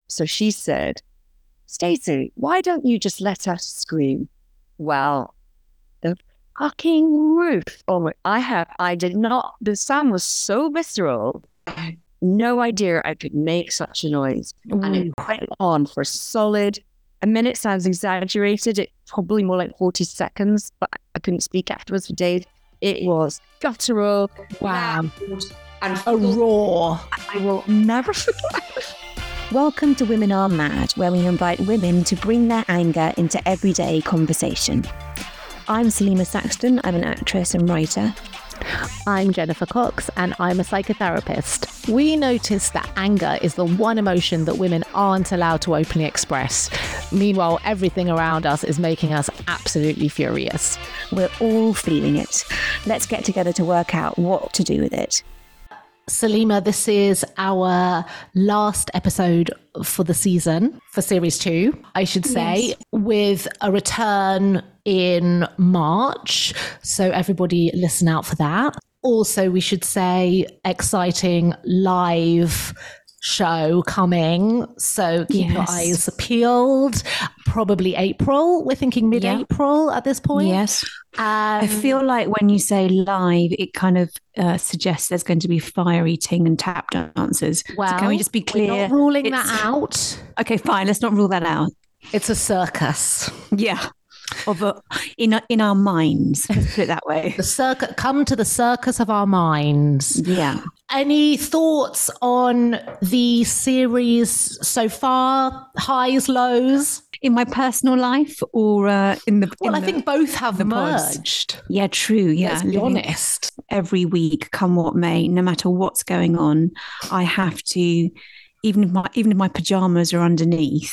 So she said, Stacey, why don't you just let us scream? Well, the fucking roof. The sound was so visceral. I had no idea I could make such a noise. And it went on for a solid, a minute sounds exaggerated. It's probably more like 40 seconds, but I couldn't speak afterwards for days. It was guttural. Wow. And a roar. I will never forget. Welcome to Women Are Mad, where we invite women to bring their anger into everyday conversation. I'm Salima Saxton. I'm an actress and writer. I'm Jennifer Cox, and I'm a psychotherapist. We noticed that anger is the one emotion that women aren't allowed to openly express. Meanwhile, everything around us is making us absolutely furious. We're all feeling it. Let's get together to work out what to do with it. Salima, this is our last episode for the season, for series 2, I should say, yes, with a return in March. So everybody listen out for that. Also, we should say exciting live show coming. So keep your eyes peeled. Probably April. We're thinking mid-April at this point. Yes. I feel like when you say live, it kind of suggests there's going to be fire eating and tap dancers. Well, so can we just be clear? We're not ruling that out. Okay, fine. Let's not rule that out. It's a circus. Yeah. In our minds, let's put it that way. Come to the circus of our minds. Yeah. Any thoughts on the series so far? Highs, lows? In my personal life or in the... Well, I think both have merged. Post. Yeah, true. Yeah. Let's be honest. Every week, come what may, no matter what's going on, I have to, even if my pajamas are underneath,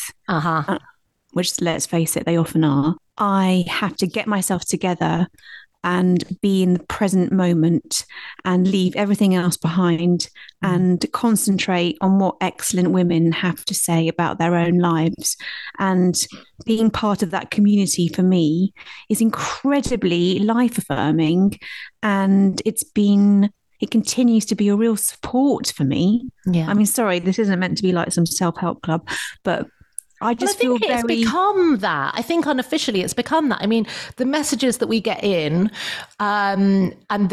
which, let's face it, they often are, I have to get myself together and be in the present moment and leave everything else behind and concentrate on what excellent women have to say about their own lives. And being part of that community for me is incredibly life-affirming, and it continues to be a real support for me. Yeah. I mean, sorry, this isn't meant to be like some self-help club, but I think it's become that. I think unofficially it's become that. I mean, the messages that we get in and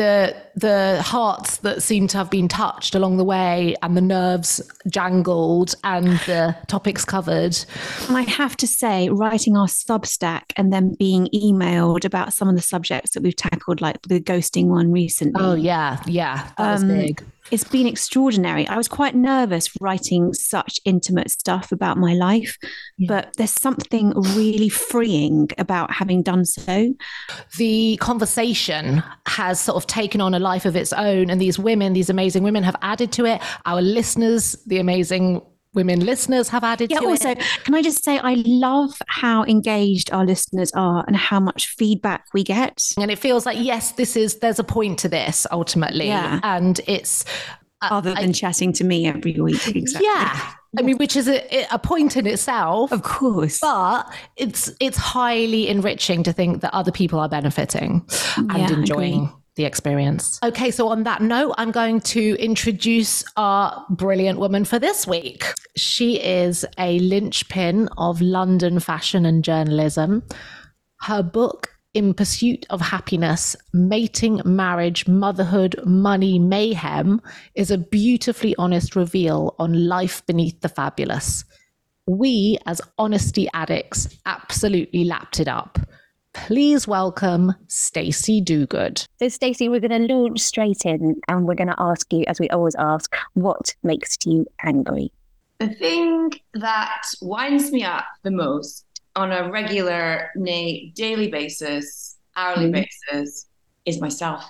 the hearts that seem to have been touched along the way and the nerves jangled and the topics covered. And I have to say, writing our Substack and then being emailed about some of the subjects that we've tackled, like the ghosting one recently. Oh, yeah. Yeah, that was big. It's been extraordinary. I was quite nervous writing such intimate stuff about my life, but there's something really freeing about having done so. The conversation has sort of taken on a life of its own, and these amazing women have added to it. Our listeners, the amazing women listeners, have added to also, it. Can I just say, I love how engaged our listeners are and how much feedback we get. And it feels like, yes, there's a point to this ultimately. Yeah. And it's... Other than chatting to me every week. Exactly. Yeah. I mean, which is a point in itself. Of course. But it's highly enriching to think that other people are benefiting and enjoying the experience. Okay, so on that note, I'm going to introduce our brilliant woman for this week. She is a linchpin of London fashion and journalism. Her book, In Pursuit of Happiness, Mating, Marriage, Motherhood, Money, Mayhem, is a beautifully honest reveal on life beneath the fabulous. We, as honesty addicts, absolutely lapped it up. Please welcome Stacey Dogood. So Stacey, we're going to launch straight in and we're going to ask you, as we always ask, what makes you angry? The thing that winds me up the most on a regular, nay, daily basis, hourly basis, is myself.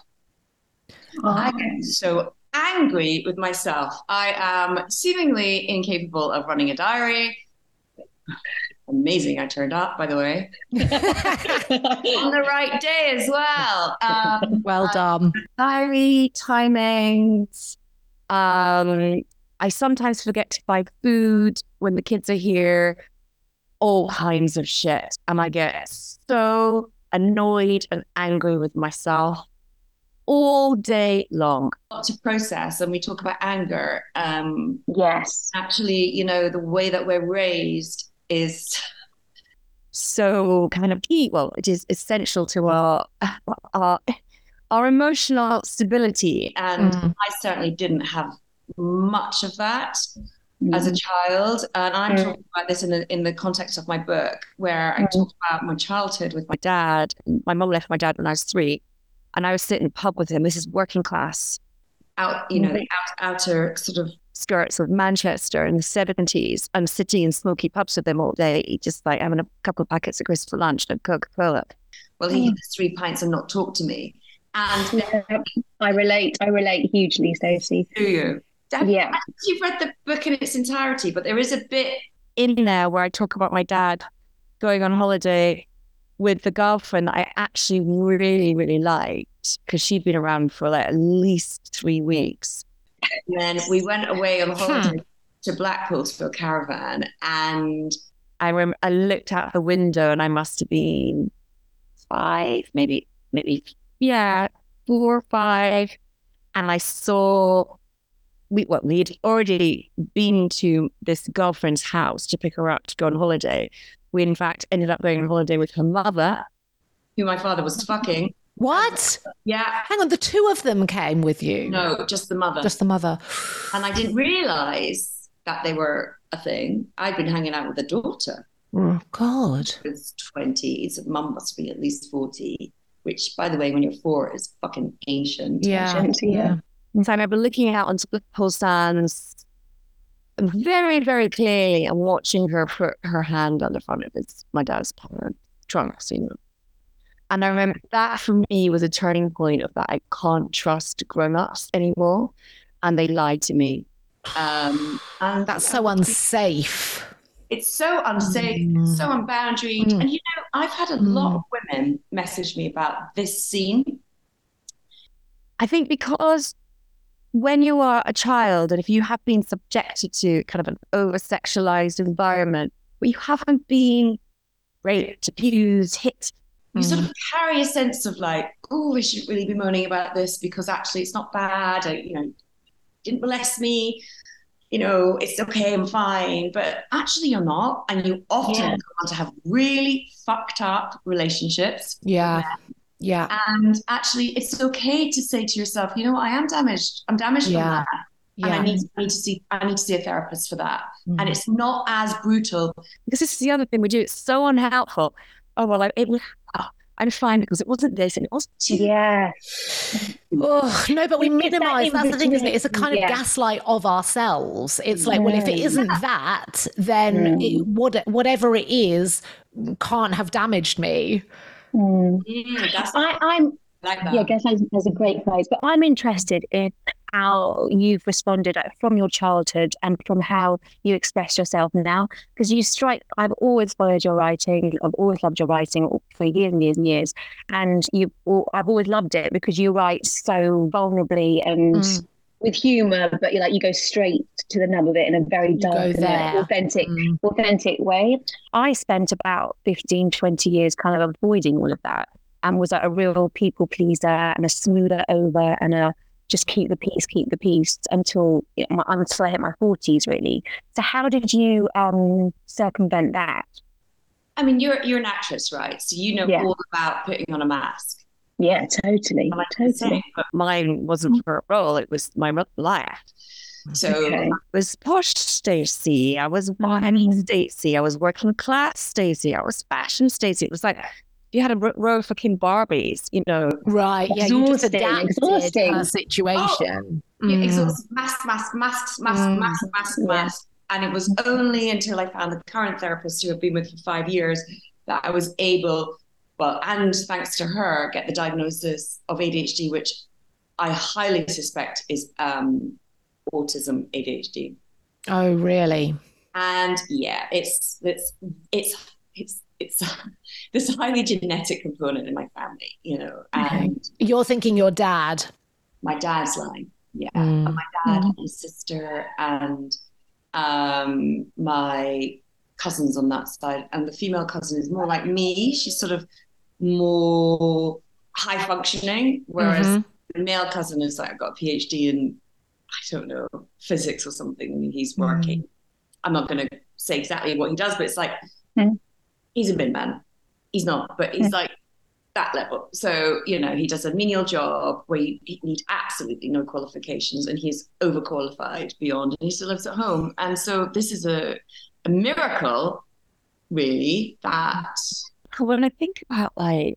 I get so angry with myself. I am seemingly incapable of running a diary. Amazing, I turned up, by the way. On the right day as well. Well done. Diary, timings. I sometimes forget to buy food when the kids are here. All kinds of shit. And I get so annoyed and angry with myself. all day long. A lot to process, and we talk about anger. Yes. Actually, you know, the way that we're raised is so kind of key. Well, it is essential to our emotional stability. And I certainly didn't have much of that as a child. And I'm talking about this in the context of my book, where I talk about my childhood with my dad. My mum left my dad when I was 3, and I was sitting in the pub with him. This is working class. Out, you know, the outer sort of skirts of Manchester in the 70s. I'm sitting in smoky pubs with him all day, just like having a couple of packets of crisps for lunch and Coca-Cola. Well, he had 3 pints and not talk to me. And I relate hugely, Stacey. Do you? Yeah. You've read the book in its entirety, but there is a bit in there where I talk about my dad going on holiday with the girlfriend that I actually really, really liked, because she'd been around for like at least 3 weeks. And then we went away on holiday to Blackpool to a caravan, and I remember I looked out the window and I must have been 5, maybe 4 or 5, and I saw we'd already been to this girlfriend's house to pick her up to go on holiday. We in fact ended up going on holiday with her mother, who my father was fucking. What? Yeah. Hang on, the 2 of them came with you? No, just the mother. Just the mother. And I didn't realise that they were a thing. I'd been hanging out with the daughter. Oh, God. She was 20. So mum must be at least 40, which, by the way, when you're 4 is fucking ancient. Yeah. And so I remember looking out onto Blackpool Sands very, very clearly and watching her put her hand on the front of my dad's trunks, you know. And I remember that for me was a turning point of that I can't trust grown-ups anymore. And they lied to me. And that's so unsafe. It's so unsafe, so unboundaried. And, you know, I've had a lot of women message me about this scene. I think because when you are a child, and if you have been subjected to kind of an over-sexualized environment, where you haven't been raped, abused, hit, you sort of carry a sense of like, oh, I shouldn't really be moaning about this because actually it's not bad. Didn't molest me. You know, it's okay, I'm fine. But actually you're not. And you often go on to have really fucked up relationships. Yeah. Yeah. And actually it's okay to say to yourself, you know, I am damaged. I'm damaged from that. And I need to see a therapist for that. And it's not as brutal. Because this is the other thing we do. It's so unhelpful. Oh, well, I'm fine because it wasn't this and it wasn't. Yeah. Oh, no, but we minimize. That's the thing, isn't it? It's a kind of gaslight of ourselves. It's like, well, if it isn't that, then whatever it is can't have damaged me. I'm like that. Yeah, gaslight is a great phrase, but I'm interested in how you've responded from your childhood and from how you express yourself now, because I've always followed your writing. I've always loved your writing for years and years and years, and I've always loved it because you write so vulnerably and with humor, but you go straight to the nub of it in a very dark and authentic way. I spent about 15-20 years kind of avoiding all of that, and was a real people pleaser and a smoother over and a just keep the peace until I hit my 40s, really. So how did you circumvent that? I mean, you're an actress, right? So you know all about putting on a mask. Yeah, totally. But mine wasn't for a role; it was my life. So I was posh Stacey. I was wine Stacey. I was working class Stacey. I was fashion Stacey. It was like you had a row of fucking Barbies, you know. Right, yeah, you just adapted her situation. Exhausting. Mask. And it was only until I found the current therapist who I've been with for 5 years that I was able, and thanks to her, get the diagnosis of ADHD, which I highly suspect is autism ADHD. Oh, really? And yeah, it's this highly genetic component in my family, you know. And you're thinking your dad? My dad's line, and my dad and his sister and my cousins on that side. And the female cousin is more like me. She's sort of more high functioning, whereas my male cousin has like got a PhD in, I don't know, physics or something. I mean, he's working. I'm not going to say exactly what he does, but it's like, he's a bin man. He's not, but he's like that level. So, you know, he does a menial job where you need absolutely no qualifications, and he's overqualified beyond, and he still lives at home. And so this is a miracle, really, that... When I think about like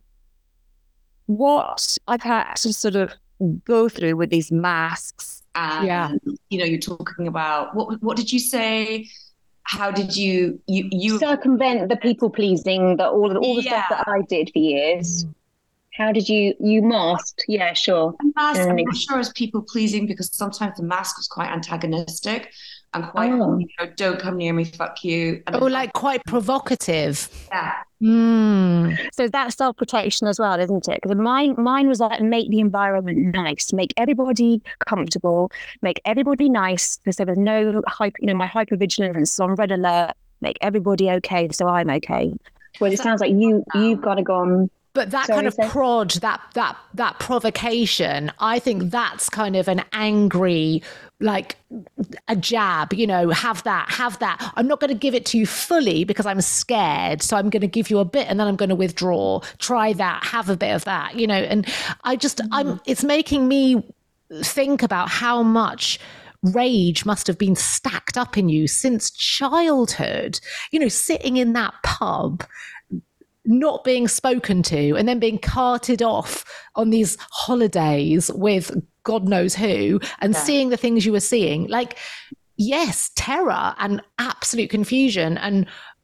what I've had to sort of go through with these masks, and you know, you're talking about what did you say? How did you circumvent the people pleasing, all the stuff that I did for years? How did you masked? Yeah, sure. I'm not sure as people pleasing, because sometimes the mask was quite antagonistic and quite, you know, don't come near me, fuck you. And like quite provocative. Yeah. So that's self-protection as well, isn't it? Because mine was like, make the environment nice, make everybody comfortable, make everybody nice, because there was no my hypervigilance is on red alert, make everybody okay, so I'm okay. Well, it sounds like you've got to go on. But that kind of prod, that provocation, I think that's kind of an angry, like a jab, you know, have that. I'm not going to give it to you fully because I'm scared. So I'm going to give you a bit and then I'm going to withdraw. Try that, have a bit of that, you know, and it's making me think about how much rage must have been stacked up in you since childhood, you know, sitting in that pub, not being spoken to, and then being carted off on these holidays with God knows who, and seeing the things you were seeing. Like, yes, terror and absolute confusion and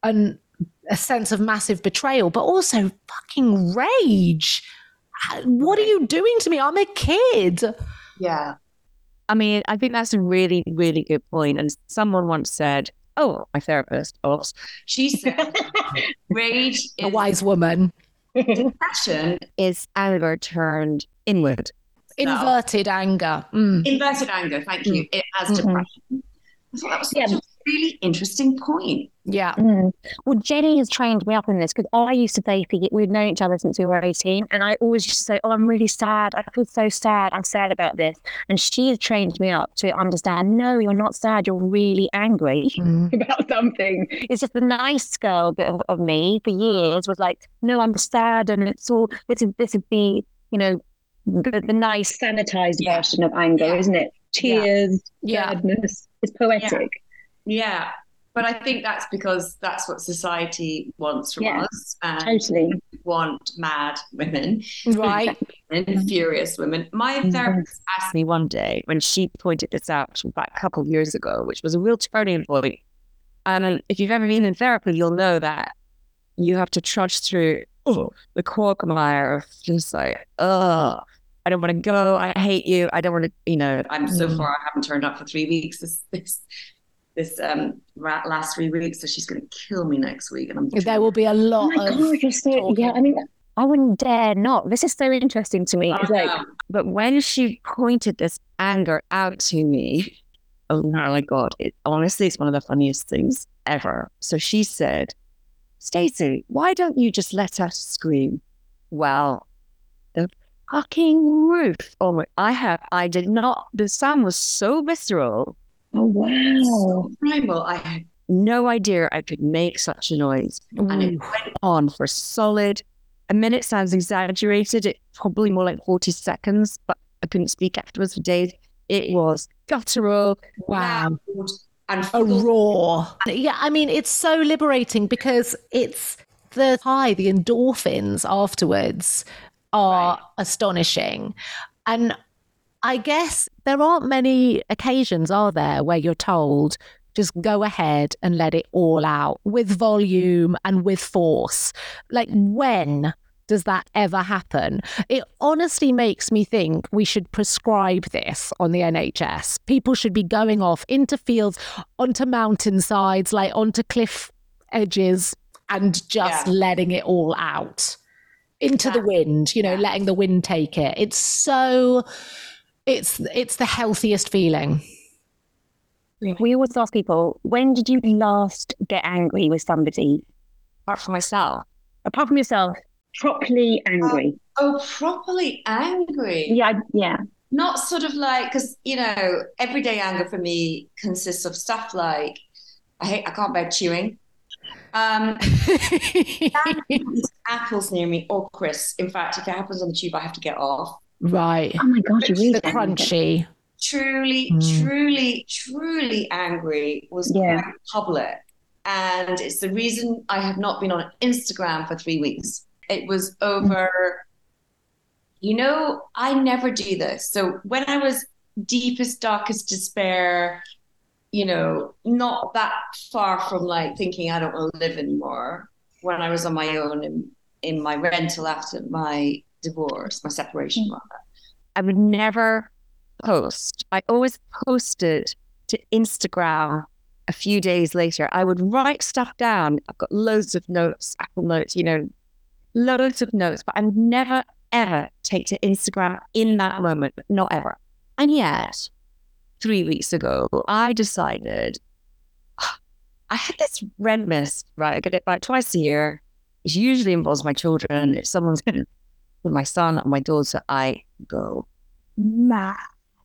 a sense of massive betrayal, but also fucking rage. What are you doing to me? I'm a kid. Yeah. I mean, I think that's a really, really good point. And someone once said, my therapist, she said, rage is a wise woman. Depression is anger turned inward. Inverted anger. Inverted anger, thank you. It has depression. I thought that was such a really interesting point. Yeah. Well, Jenny has trained me up in this, because I used to say, we've known each other since we were 18, and I always used to say, I'm really sad. I feel so sad. I'm sad about this. And she has trained me up to understand, no, you're not sad. You're really angry about something. It's just the nice girl bit of me for years was like, no, I'm sad. And it's all, this would be, you know, the nice sanitized version of anger, isn't it? Tears, sadness. It's poetic. Yeah. But I think that's because that's what society wants from us. And totally. We want mad women. Right. And furious women. My therapist asked me one day, when she pointed this out about a couple of years ago, which was a real turning point. And if you've ever been in therapy, you'll know that you have to trudge through the quagmire of just like, I don't want to go. I hate you. I don't want to, you know. I'm so far, I haven't turned up for 3 weeks. This last 3 weeks, so she's going to kill me next week. And there will be a lot of I mean, I wouldn't dare not. This is so interesting to me. But when she pointed this anger out to me, oh my God, honestly, it's one of the funniest things ever. So she said, Stacey, why don't you just let us scream? Well, the fucking roof. I did not, the sound was so visceral. Oh, wow. Primal. I had no idea I could make such a noise. And it went on for solid, a minute sounds exaggerated. It probably more like 40 seconds, but I couldn't speak afterwards for days. It was guttural. Wow. And a roar. Yeah, I mean, it's so liberating because it's the endorphins afterwards are astonishing. And I guess there aren't many occasions, are there, where you're told, just go ahead and let it all out with volume and with force. Like, when does that ever happen? It honestly makes me think we should prescribe this on the NHS. People should be going off into fields, onto mountainsides, like onto cliff edges, and just letting it all out into the wind, you know, letting the wind take it. It's so... It's the healthiest feeling. We always ask people, when did you last get angry with somebody? Apart from myself. Apart from yourself? properly angry. Properly angry. Yeah. Not sort of like, because, everyday anger for me consists of stuff like, I can't bear chewing. Apples near me or crisps. In fact, if it happens on the tube, I have to get off. Right. Oh my God, you really the crunchy. Truly angry was quite public. And it's the reason I have not been on Instagram for 3 weeks. It was over, I never do this. So when I was deepest, darkest despair, not that far from like thinking I don't want to live anymore, when I was on my own in my rental after my divorce, my separation rather, I would never post. I always posted to Instagram a few days later. I would write stuff down. I've got loads of notes, Apple Notes, loads of notes, but I would never, ever take to Instagram in that moment, not ever. And yet, 3 weeks ago, I decided I had this red mist, right? I get it about twice a year. It usually involves my children. If someone's with my son or my daughter, I go mad.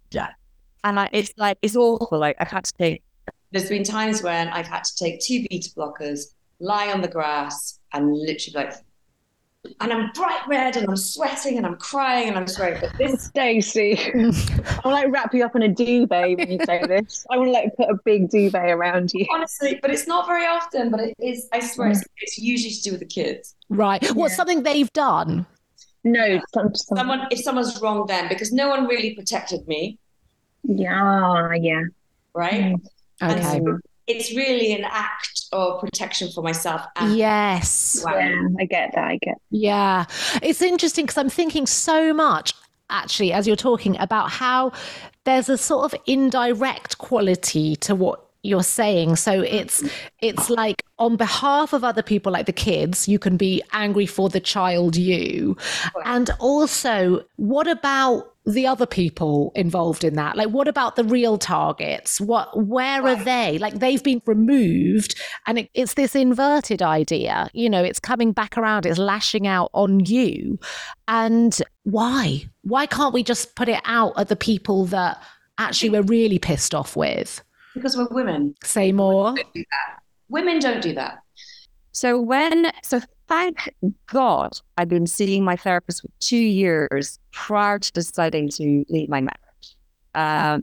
And it's awful. Like I've had to take. There's been times when I've had to take 2 beta blockers, lie on the grass, and literally and I'm bright red and I'm sweating and I'm crying and I'm swearing. But this, Stacey, I will wrap you up in a duvet when you say this. I want to put a big duvet around you. Honestly, but it's not very often. But it is. I swear, it's usually to do with the kids. Right. What's something they've done? No, someone. If someone's wronged them, because no one really protected me. Yeah. Right. Okay. So it's really an act of protection for myself. Yes. Wow. Yeah, I get that. Yeah. It's interesting because I'm thinking so much, actually, as you're talking about how there's a sort of indirect quality to what you're saying. So it's like on behalf of other people, like the kids, you can be angry for the child you. And also, what about the other people involved in that? Like, what about the real targets? Where are they? Like, they've been removed, and it's this inverted idea. It's coming back around. It's lashing out on you. And why? Why can't we just put it out at the people that actually we're really pissed off with? Because we're women. Say more. Women don't do that. So thank God I've been seeing my therapist for 2 years prior to deciding to leave my marriage.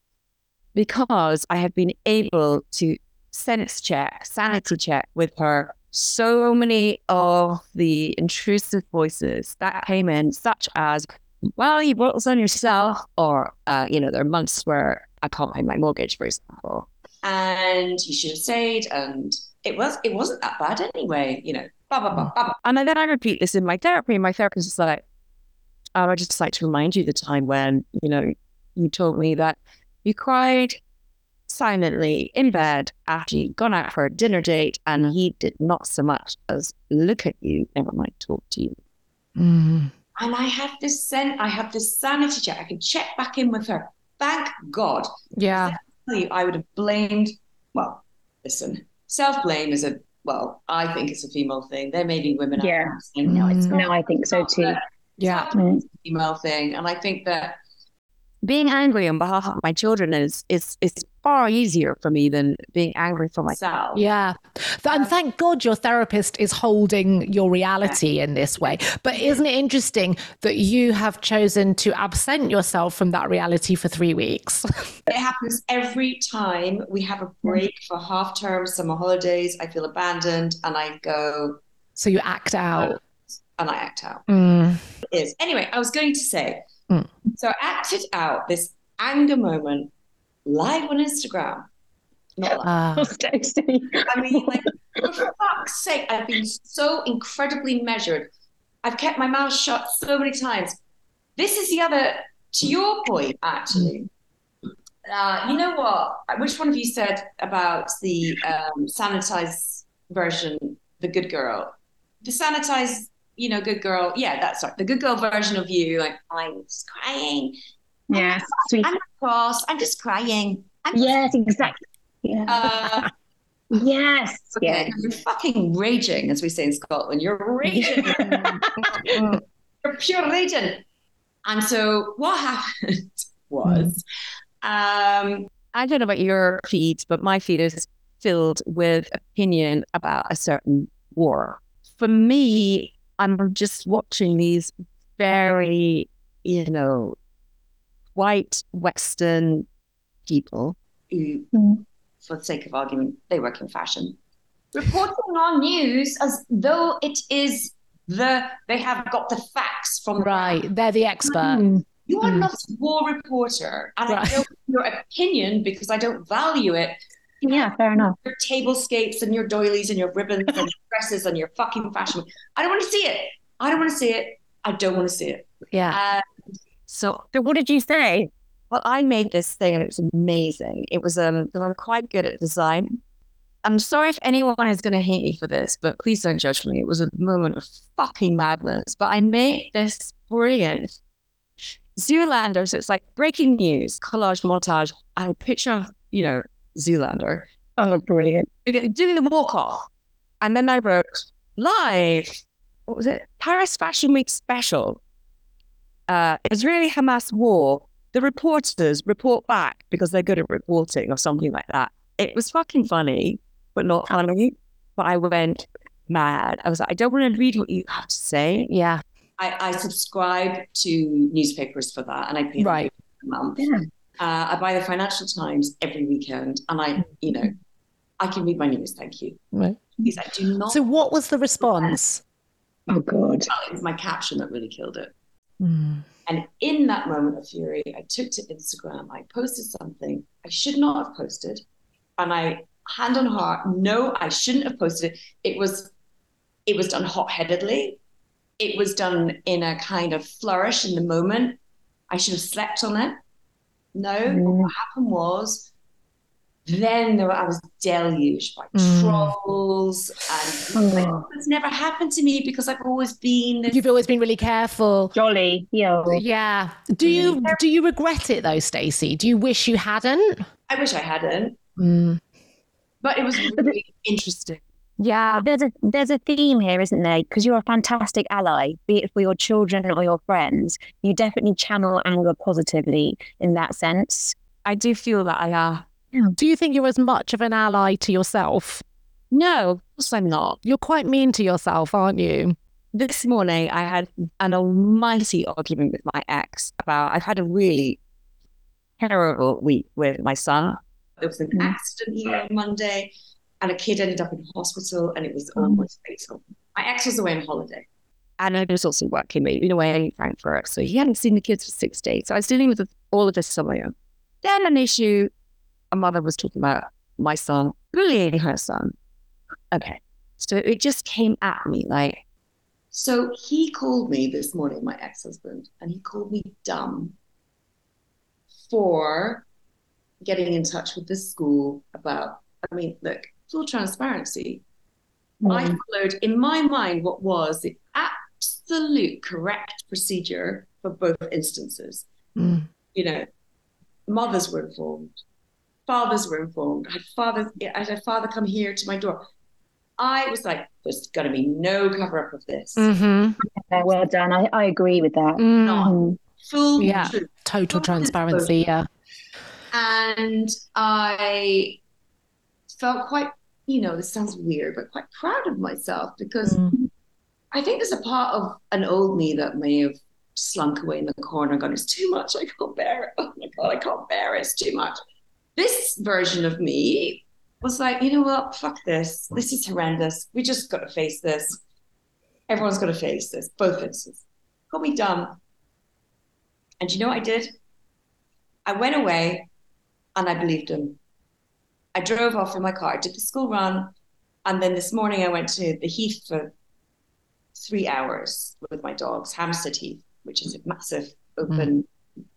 Because I have been able to sanity check with her so many of the intrusive voices that came in, such as, well, you brought this on yourself, or, there are months where I can't pay my mortgage, for example. And you should have stayed, and it wasn't that bad anyway, blah, blah, blah, blah. And then I repeat this in my therapy, and my therapist is like, I just like to remind you the time when, you told me that you cried silently in bed after you'd gone out for a dinner date, and he did not so much as look at you, never mind talk to you. Mm. And I have this sanity check. I can check back in with her. Thank God. Yeah. I would have blamed. Well, listen, self-blame is I think it's a female thing. There may be women. Yeah. No, it's not. No, I think so too. Yeah. It's a female thing, and I think that being angry on behalf of my children is far easier for me than being angry for myself. Yeah. And thank God your therapist is holding your reality in this way. But isn't it interesting that you have chosen to absent yourself from that reality for 3 weeks? It happens every time we have a break for half term, summer holidays. I feel abandoned and I go. So you act out. And I act out. Mm. It is. Anyway, I was going to say, so I acted out this anger moment live on Instagram. Not live. Stacey. I mean, for fuck's sake, I've been so incredibly measured. I've kept my mouth shut so many times. This is to your point, actually. You know what? Which one of you said about the sanitized version, the good girl? The sanitized, good girl. Yeah, that's right. The good girl version of you, like, I'm just crying. Yeah, I'm cross. I'm just crying. Yes, exactly. Yeah. Yes. Okay, you're fucking raging, as we say in Scotland. You're raging. You're pure raging. And so what happened was, I don't know about your feed, but my feed is filled with opinion about a certain war. For me, I'm just watching these very, white Western people who, for the sake of argument, they work in fashion, reporting on news as though it is they have got the facts from they're the expert. You are not a war reporter, and I don't want your opinion because I don't value it. Yeah, fair enough. Your tablescapes and your doilies and your ribbons and your dresses and your fucking fashion. I don't want to see it. I don't want to see it. I don't want to see it. Yeah. So what did you say? Well, I made this thing and it was amazing. It was I'm quite good at design. I'm sorry if anyone is going to hate me for this, but please don't judge me. It was a moment of fucking madness. But I made this brilliant Zoolander. So it's like breaking news, collage, montage, and a picture of, Zoolander. Oh, brilliant. Doing the walk off. And then I wrote live, what was it? Paris Fashion Week special. Israeli-Hamas war. The reporters report back because they're good at reporting or something like that. It was fucking funny, but not funny. But I went mad. I was like, I don't want to read what you have to say. Yeah. I subscribe to newspapers for that, and I pay them a month. Yeah. I buy the Financial Times every weekend, and I can read my news. Thank you. Right. Because I do not. So, what was the response? Oh God! Well, it was my caption that really killed it. And in that moment of fury, I took to Instagram. I posted something I should not have posted, and I, hand on heart, no, I shouldn't have posted it. It was done hot-headedly. It was done in a kind of flourish in the moment. I should have slept on it. No, what happened was, then I was deluged by trolls, and it's never happened to me because I've always been. You've always been really careful, jolly, yeah. Do you regret it though, Stacey? Do you wish you hadn't? I wish I hadn't, but it was really interesting. Yeah, there's a theme here, isn't there? Because you're a fantastic ally, be it for your children or your friends. You definitely channel anger positively in that sense. I do feel that I are. Do you think you're as much of an ally to yourself? No, of course I'm not. You're quite mean to yourself, aren't you? This morning, I had an almighty argument with my ex I've had a really terrible week with my son. There was an accident here on Monday, and a kid ended up in hospital, and it was almost fatal. My ex was away on holiday. And I was also working, away in Frankfurt. So he hadn't seen the kids for 6 days. So I was dealing with all of this somewhere. Then an issue, a mother was talking about my son bullying her son. Okay. So it just came at me like. So he called me this morning, my ex-husband, and he called me dumb for getting in touch with the school about, look, full transparency. I followed, in my mind, what was the absolute correct procedure for both instances. Mothers were informed, fathers were informed. I had a father come here to my door. I was like, there's going to be no cover up of this. Yeah, well done. I agree with that. Not full truth. Total transparency. Yeah. And I felt quite, this sounds weird, but quite proud of myself because I think there's a part of an old me that may have slunk away in the corner and gone, it's too much, I can't bear it. Oh my God, I can't bear it, it's too much. This version of me was like, you know what, fuck this. This is horrendous. We just got to face this. Everyone's got to face this, both instances. Got me dumb. And you know what I did? I went away and I believed him. I drove off in my car, I did the school run, and then this morning I went to the Heath for 3 hours with my dogs, Hampstead Heath, which is a massive open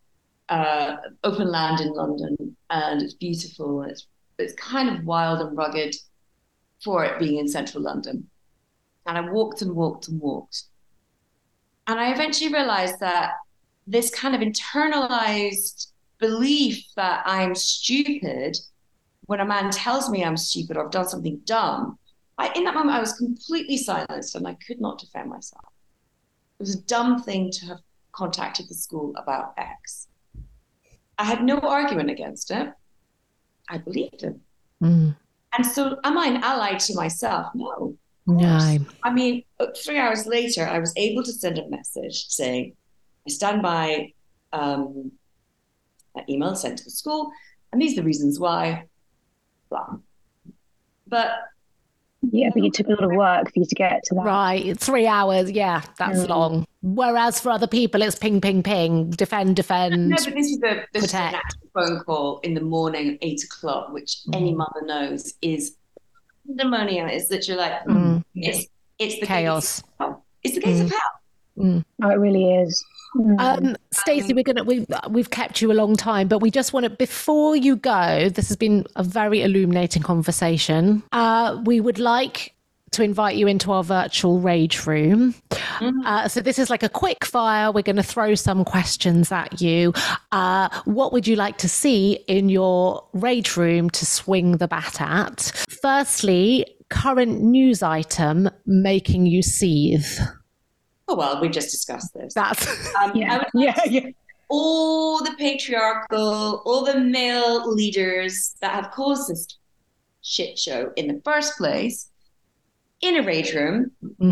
land in London, and it's beautiful. It's kind of wild and rugged for it being in central London. And I walked and walked and walked. And I eventually realized that this kind of internalized belief that I'm stupid when a man tells me I'm stupid or I've done something dumb, in that moment I was completely silenced and I could not defend myself. It was a dumb thing to have contacted the school about X. I had no argument against it. I believed him. And so am I an ally to myself? No. No. I mean, 3 hours later, I was able to send a message saying, I stand by an email sent to the school, and these are the reasons why, blah. But yeah, but you took a lot of work for you to get to that. Right. 3 hours. Yeah, that's long. Whereas for other people, it's ping, ping, ping, defend. No, but this is an protect. actual phone call in the morning at 8 o'clock, which any mother knows is pandemonium. It's literally like, it's the chaos. It's the gates of hell. Oh, it really is. Stacey, we've kept you a long time, but we just want to, before you go, this has been a very illuminating conversation. We would like to invite you into our virtual rage room. So this is like a quick fire. We're going to throw some questions at you. What would you like to see in your rage room to swing the bat at? Firstly, current news item making you seethe. Oh, well, we just discussed this. That's yeah. All the patriarchal, all the male leaders that have caused this shit show in the first place, in a rage room.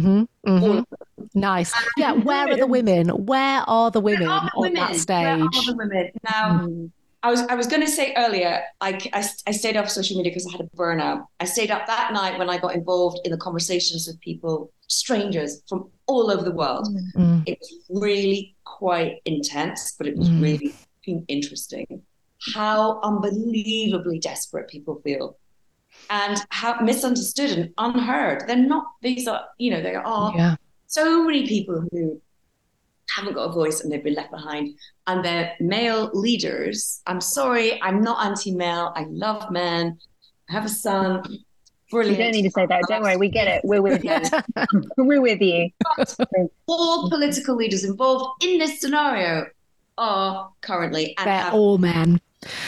Nice. Yeah, where are the women? Where are the women on that stage? Where are the women? Now, I was going to say earlier, I stayed off social media because I had a burnout. I stayed up that night when I got involved in the conversations with people, strangers from all over the world. It was really quite intense, but it was really interesting how unbelievably desperate people feel and how misunderstood and unheard. They're not, these are, there are so many people who haven't got a voice and they've been left behind. And they're male leaders. I'm sorry, I'm not anti-male. I love men. I have a son. Brilliant. You don't need to say that. Don't worry, we get it. We're with you. We're with you. But all political leaders involved in this scenario are currently they're all men.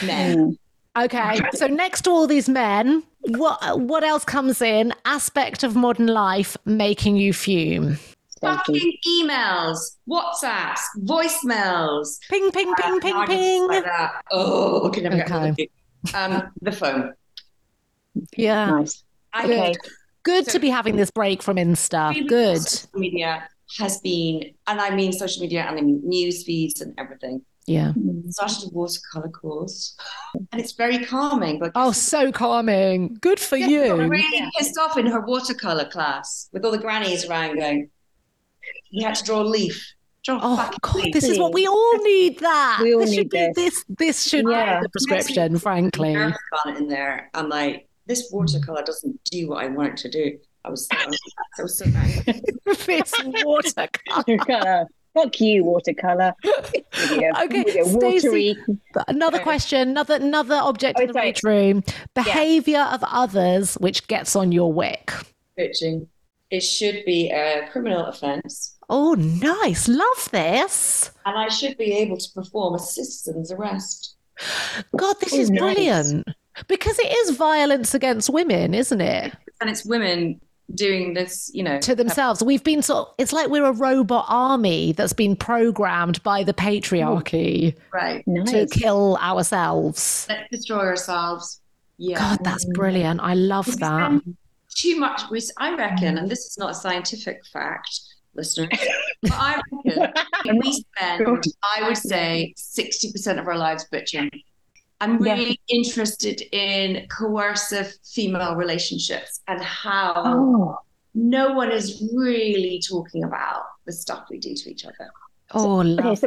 Okay, so next to all these men, what else comes in? Aspect of modern life making you fume. Fucking emails, WhatsApps, voicemails. Ping, ping, ping, ping, ping. Like that. Oh, can never get hold of you. The phone. Yeah. Nice. Okay. Good to be having this break from Insta. Good. Social media has been, and I mean social media, and I mean news feeds and everything. Yeah. Started a watercolor course, and it's very calming. But so calming. Good for you. Got really pissed off in her watercolor class with all the grannies around going, you had to draw a leaf. God, this is what we all need. That we all this need should be this should be the prescription. Frankly, in there, I'm like, this watercolor doesn't do what I want it to do. I was so angry. This watercolor. Fuck you, watercolor. Okay, Stacey, another question, another object in the rage room. Behavior of others which gets on your wick. Bitching. It should be a criminal offence. Oh, nice. Love this. And I should be able to perform a citizen's arrest. God, this is brilliant. Because it is violence against women, isn't it? And it's women doing this, to themselves. We've been it's like we're a robot army that's been programmed by the patriarchy to kill ourselves. Let's destroy ourselves. Yeah. God, that's brilliant. I love that. Too much, I reckon, and this is not a scientific fact, listeners, but I reckon we spend, I would say, 60% of our lives bitching. I'm really interested in coercive female relationships and how no one is really talking about the stuff we do to each other. What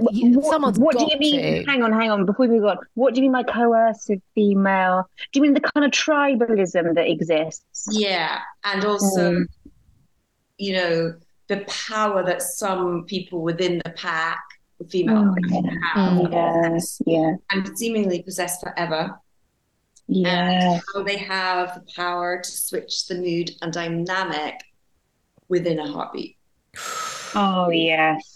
do you mean? Hang on. Before we move on, what do you mean by coercive female? Do you mean the kind of tribalism that exists? Yeah, and also, the power that some people within the pack, female, have, and seemingly possess forever. Yeah, and how they have the power to switch the mood and dynamic within a heartbeat. Oh yes.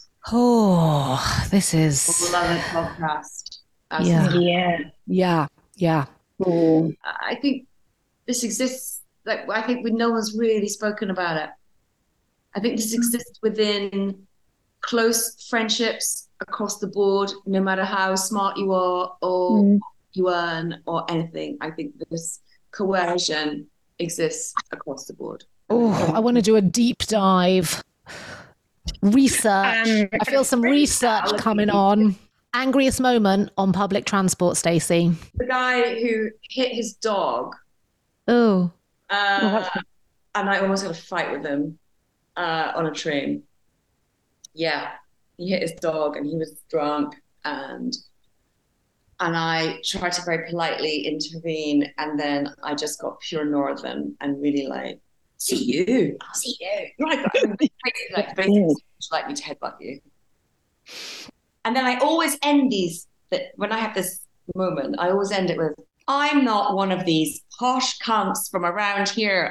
Oh, this is Love it podcast. Yeah. I think this exists. Like, I think no one's really spoken about it. I think this exists within close friendships across the board, no matter how smart you are or you earn or anything. I think this coercion exists across the board. Oh, I want to do a deep dive. Research. I feel some research coming on. Angriest moment on public transport, Stacey? The guy who hit his dog. Oh. And I almost had a fight with him on a train. Yeah, he hit his dog and he was drunk, and I tried to very politely intervene, and then I just got pure northern and really like, see you, I'll see you. Basically like me to headbutt you. And then I always end these, when I have this moment, I always end it with, I'm not one of these posh cunts from around here.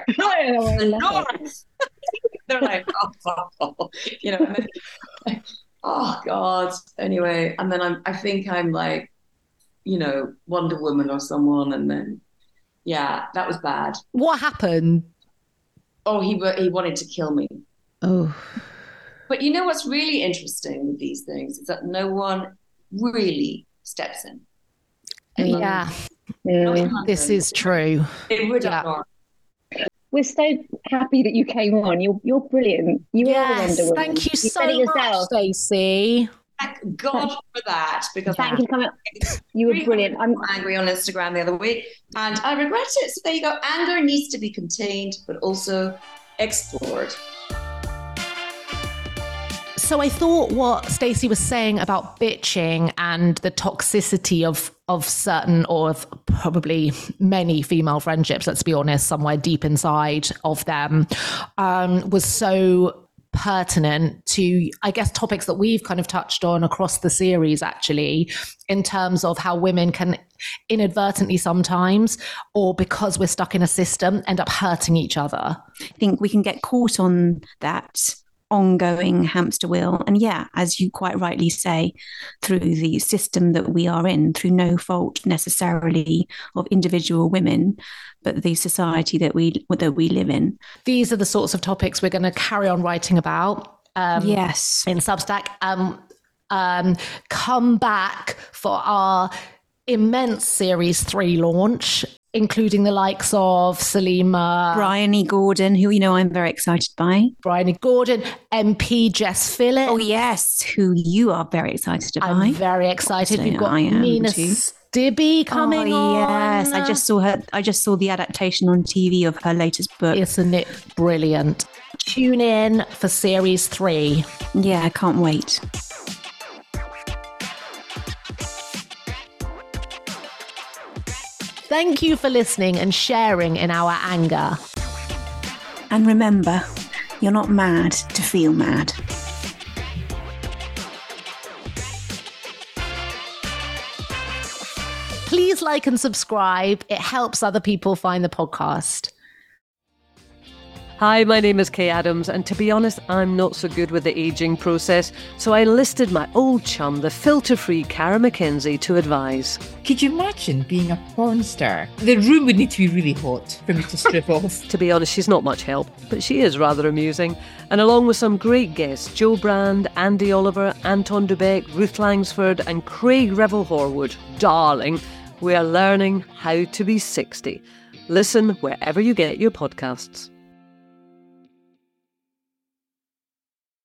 They're like, oh, you know, oh God. Anyway, and then I think I'm like, you know, Wonder Woman or someone, and then, yeah, that was bad. What happened? Oh, he wanted to kill me. Oh. But you know what's really interesting with these things is that no one really steps in. Yeah. This is true. It would have not. We're so happy that you came on. You're brilliant. You are Wonder Woman. Thank you so much, Stacey. Thank God for that, because thank you for coming. You were brilliant. I'm angry on Instagram the other week, and I regret it. So there you go. Anger needs to be contained, but also explored. So I thought what Stacey was saying about bitching and the toxicity of certain, or of probably many female friendships, let's be honest, somewhere deep inside of them, was so pertinent to, I guess, topics that we've kind of touched on across the series, actually, in terms of how women can inadvertently sometimes, or because we're stuck in a system, end up hurting each other. I think we can get caught on that ongoing hamster wheel. And yeah, as you quite rightly say, through the system that we are in, through no fault necessarily of individual women, but the society that we live in. These are the sorts of topics we're going to carry on writing about. Yes. In Substack. Come back for our immense Series 3 launch, including the likes of Salima, Bryony Gordon, who, you know, I'm very excited by. Bryony Gordon, MP Jess Phillips. Oh, yes, who you are very excited by. I'm very excited. We've got Nina Stibbe coming on. Yes, I just saw the adaptation on TV of her latest book. Isn't it brilliant? Tune in for Series 3. Yeah, I can't wait. Thank you for listening and sharing in our anger. And remember, you're not mad to feel mad. Please like and subscribe. It helps other people find the podcast. Hi, my name is Kay Adams, and to be honest, I'm not so good with the ageing process, so I enlisted my old chum, the filter-free Cara McKenzie, to advise. Could you imagine being a porn star? The room would need to be really hot for me to strip off. To be honest, she's not much help, but she is rather amusing. And along with some great guests, Jo Brand, Andy Oliver, Anton Dubek, Ruth Langsford and Craig Revel-Horwood, darling, we are learning how to be 60. Listen wherever you get your podcasts.